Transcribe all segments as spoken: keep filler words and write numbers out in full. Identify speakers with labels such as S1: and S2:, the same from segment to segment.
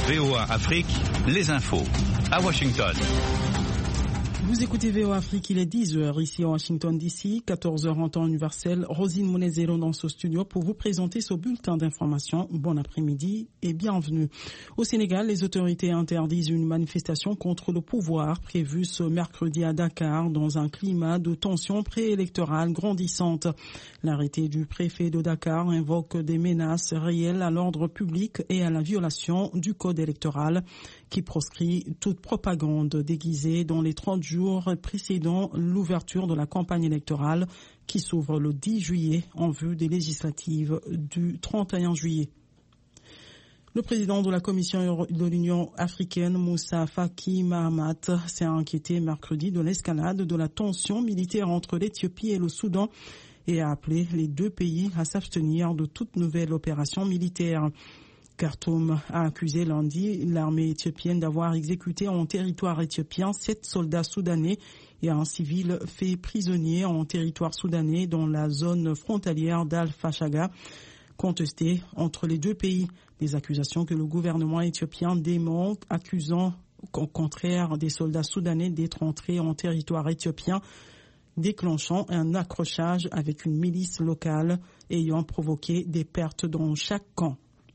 S1: V O A Afrique, les infos à Washington.
S2: Vous écoutez V O A Afrique, il est dix heures ici à Washington D C, quatorze heures en temps universel. Rosine Monezero dans ce studio pour vous présenter ce bulletin d'information. Bon après-midi et bienvenue. Au Sénégal, les autorités interdisent une manifestation contre le pouvoir prévue ce mercredi à Dakar dans un climat de tension préélectorale grandissante. L'arrêté du préfet de Dakar invoque des menaces réelles à l'ordre public et à la violation du code électoral qui proscrit toute propagande déguisée dans les trente jours précédant l'ouverture de la campagne électorale qui s'ouvre le dix juillet en vue des législatives du trente et un juillet. Le président de la Commission de l'Union africaine, Moussa Faki Mahamat, s'est inquiété mercredi de l'escalade de la tension militaire entre l'Éthiopie et le Soudan et a appelé les deux pays à s'abstenir de toute nouvelle opération militaire. Khartoum a accusé lundi l'armée éthiopienne d'avoir exécuté en territoire éthiopien sept soldats soudanais et un civil fait prisonnier en territoire soudanais dans la zone frontalière d'Al-Fashaga, contestée entre les deux pays. Des accusations que le gouvernement éthiopien dément, accusant au contraire des soldats soudanais d'être entrés en territoire éthiopien, déclenchant un accrochage avec une milice locale ayant provoqué des pertes dans chaque camp.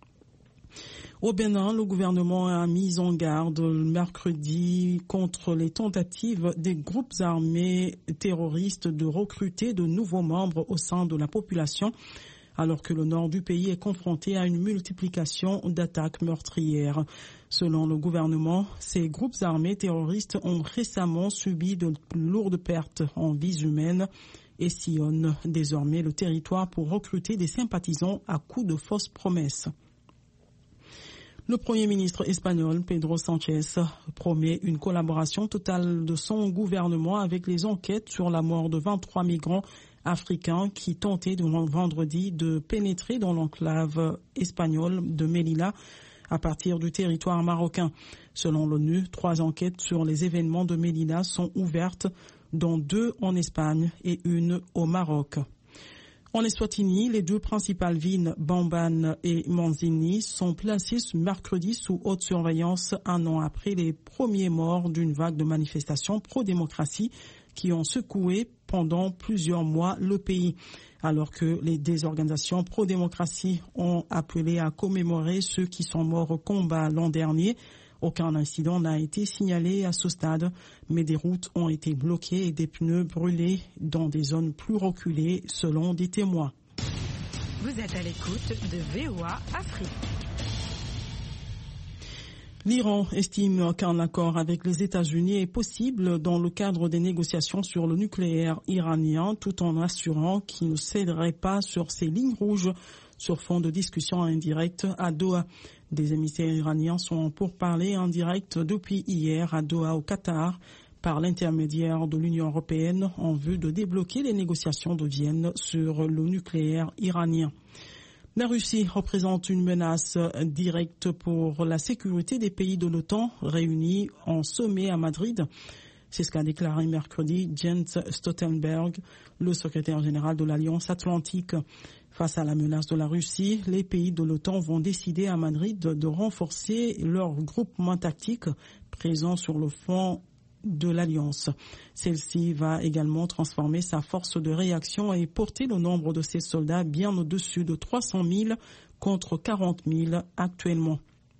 S2: Au Bénin, le gouvernement a mis en garde le mercredi contre les tentatives des groupes armés terroristes de recruter de nouveaux membres au sein de la population, alors que le nord du pays est confronté à une multiplication d'attaques meurtrières. Selon le gouvernement, ces groupes armés terroristes ont récemment subi de lourdes pertes en vies humaines et sillonnent désormais le territoire pour recruter des sympathisants à coups de fausses promesses. Le Premier ministre espagnol, Pedro Sánchez, promet une collaboration totale de son gouvernement avec les enquêtes sur la mort de vingt-trois migrants africains qui tentaient de vendredi de pénétrer dans l'enclave espagnole de Melilla à partir du territoire marocain. Selon l'ONU, trois enquêtes sur les événements de Melilla sont ouvertes, dont deux en Espagne et une au Maroc. En Eswatini, les deux principales villes, Bamban et Manzini, sont placées ce mercredi sous haute surveillance un an après les premiers morts d'une vague de manifestations pro-démocratie qui ont secoué pendant plusieurs mois le pays. Alors que les désorganisations pro-démocratie ont appelé à commémorer ceux qui sont morts au combat l'an dernier, aucun incident n'a été signalé à ce stade, mais des routes ont été bloquées et des pneus brûlés dans des zones plus reculées, selon des témoins.
S3: Vous êtes à l'écoute de V O A Afrique.
S2: L'Iran estime qu'un accord avec les États-Unis est possible dans le cadre des négociations sur le nucléaire iranien, tout en assurant qu'il ne céderait pas sur ses lignes rouges sur fond de discussions indirectes à Doha. Des émissaires iraniens sont en pourparlers en direct depuis hier à Doha au Qatar par l'intermédiaire de l'Union européenne en vue de débloquer les négociations de Vienne sur le nucléaire iranien. La Russie représente une menace directe pour la sécurité des pays de l'OTAN réunis en sommet à Madrid. C'est ce qu'a déclaré mercredi Jens Stoltenberg, le secrétaire général de l'Alliance Atlantique. Face à la menace de la Russie, les pays de l'OTAN vont décider à Madrid de, de renforcer leur groupement tactique présent sur le front de l'Alliance. Celle-ci va également transformer sa force de réaction et porter le nombre de ses soldats bien au-dessus de trois cent mille contre quarante mille actuellement.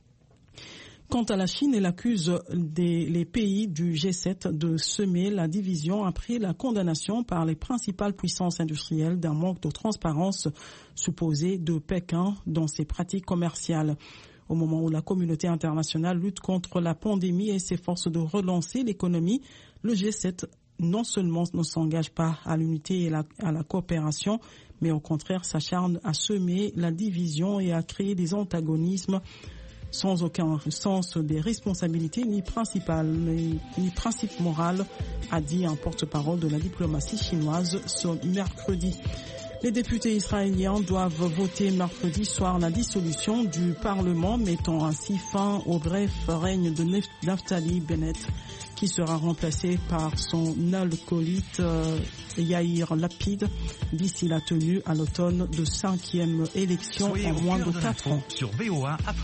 S2: Quant à la Chine, elle accuse des, les pays du G sept de semer la division après la condamnation par les principales puissances industrielles d'un manque de transparence supposé de Pékin dans ses pratiques commerciales. Au moment où la communauté internationale lutte contre la pandémie et s'efforce de relancer l'économie, le G sept non seulement ne s'engage pas à l'unité et la, à la coopération, mais au contraire s'acharne à semer la division et à créer des antagonismes sans aucun sens des responsabilités ni principales, ni, ni principe moral, a dit un porte-parole de la diplomatie chinoise ce mercredi. Les députés israéliens doivent voter mercredi soir la dissolution du Parlement, mettant ainsi fin au bref règne de Naftali Bennett, qui sera remplacé par son alcoolite euh, Yair Lapid d'ici la tenue à l'automne de cinquième élection en moins de quatre ans.
S1: Sur V O A Afrique.